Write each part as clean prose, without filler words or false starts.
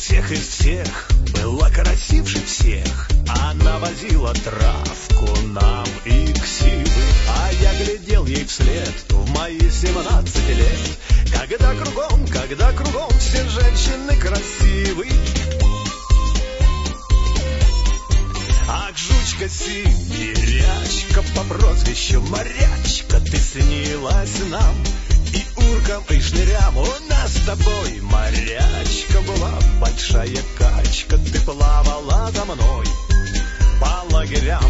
всех из всех, была красивше всех. Она возила травку нам и ксивы, а я глядел ей вслед в мои 17 лет. Когда кругом все женщины красивы. Ах, жучка сибирячка по прозвищу Морячка, ты снилась нам и уркам, и шнырям. У нас с тобой, морячка, была большая качка. Ты плавала за мной по лагерям.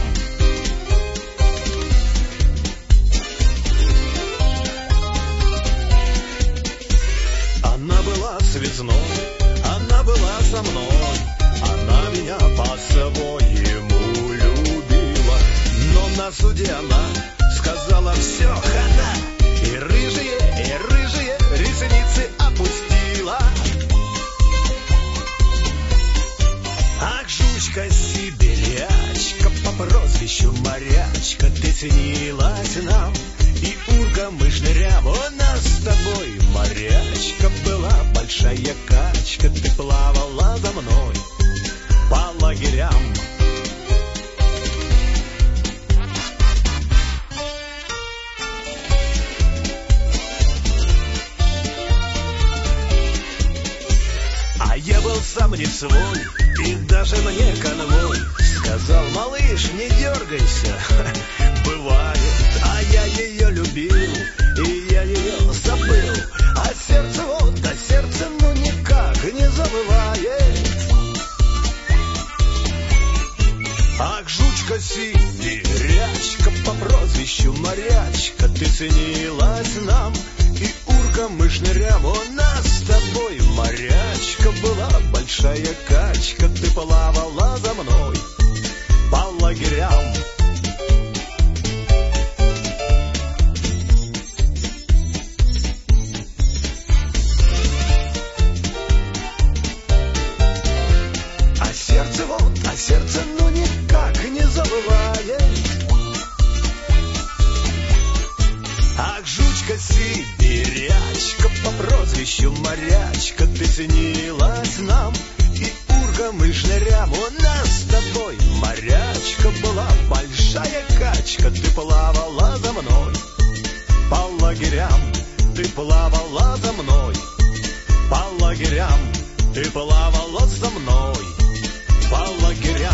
Она была связной, она была со мной, она меня по-своему любила. Но на суде она сказала: все, хана, и рыжие ресницы опустила. Ах, жучка сибирячка по прозвищу Морячка, ты снилась нам и уркам, и шнырям. У нас с тобой, морячка, была большая качка. Ты плавала за мной по лагерям. А я был сам не свой, и даже мне конвой сказал: малыш, не дергайся, бывает. А я ее любил, и я ее забыл. А сердце ну никак не забывает. Ах, жучка сибирячка по прозвищу Морячка, ты снилась нам и уркам, и шнырям. У нас с тобой, морячка, была большая качка. Ты плавала за мной по лагерям. А сердце ну никак не забывает. Ах, жучка сибирячка по прозвищу Морячка, ты снилась нам и уркам, и шнырям. У нас с тобой, морячка, была большая качка. Ты плавала за мной по лагерям. Ты плавала за мной по лагерям. Ты плавала за мной по лагерям.